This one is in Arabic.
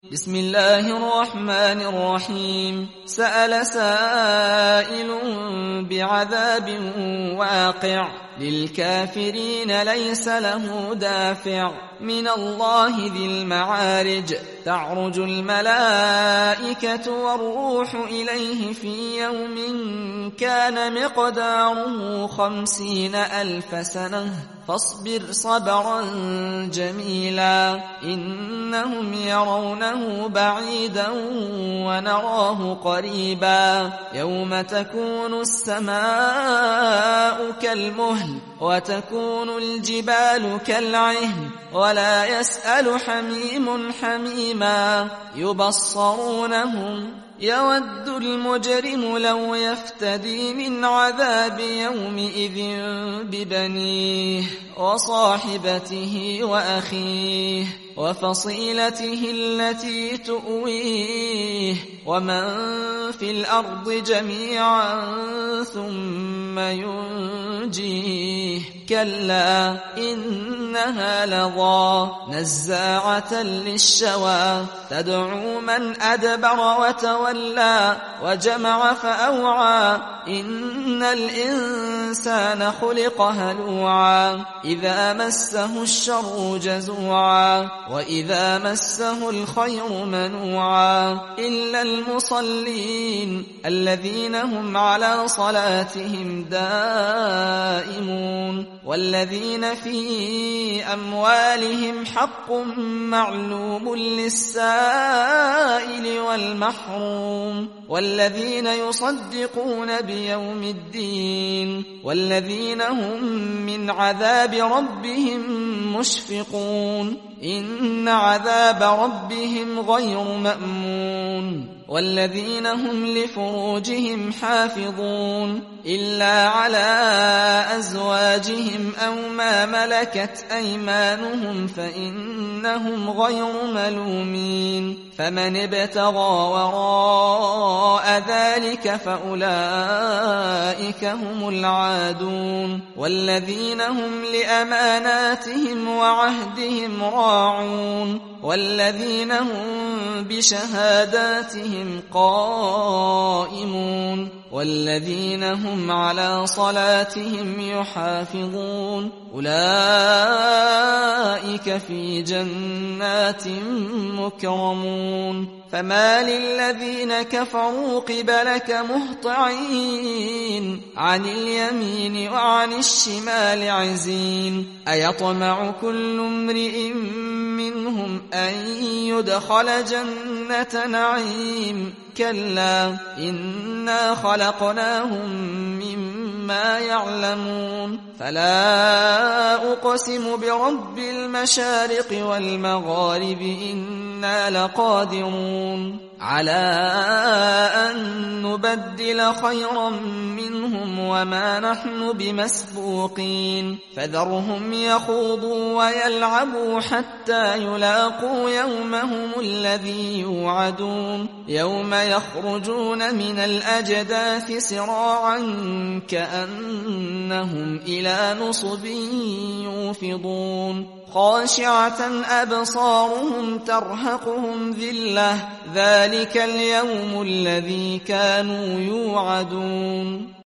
بسم الله الرحمن الرحيم سأل سائل بعذاب واقع للكافرين ليس له دافع من الله ذي المعارج تعرج الملائكة والروح إليه في يوم كان مقداره 50,000 سنة فاصبر صبرا جميلا إنهم يرونه بعيدا ونراه قريبا يوم تكون السماء كالمهل وتكون الجبال كالعهن ولا يسأل حميم حميما يبصرونهم يود المجرم لو يفتدي من عذاب يومئذ ببنيه وصاحبته وأخيه وفصيلته التي تؤويه ومن في الأرض جميعا ثم ينجيه كلا إنها لظى نزاعة للشوى تدعو من أدبر وتولى وجمع فأوعى إن الإنسان خلق هلوعا إذا مسه الشر جزوعا وإذا مسه الخير منوعا إلا المصلين الذين هم على صلاتهم دائمون والذين في أموالهم حق معلوم للسائل والمحروم والذين يصدقون بيوم الدين والذين هم من عذاب ربهم مشفقون إن عذاب ربهم غير مأمون والذين هم لفروجهم حافظون إلا على أزواجهم أو ما ملكت أيمانهم فإنهم غير ملومين فمن ابتغى وراء ذلك فأولئك هم العادون والذين هم لأماناتهم وعهدهم راعون والذين هم بشهاداتهم قائمون والذين هم على صلاتهم يحافظون أولئك في جنات مكرمون فما للذين كفروا قبلك مهطعين عن اليمين وعن الشمال عزين أيطمع كل امرئ منهم أن يدخل جنة نعيم كلا إنا خلقناهم مما يعلمون فلا أقسم برب المشارق والمغارب إنا لقادرون على أن نبدل خيرا منهم وما نحن بمسبوقين فذرهم يخوضوا ويلعبوا حتى يلاقوا يومهم الذي يوعدون يوم يخرجون من الأجداث سراعا كأنهم إلى نصب يوفضون خاشعة أبصارهم ترهقهم ذلة ذلك اليوم الذي كانوا يوعدون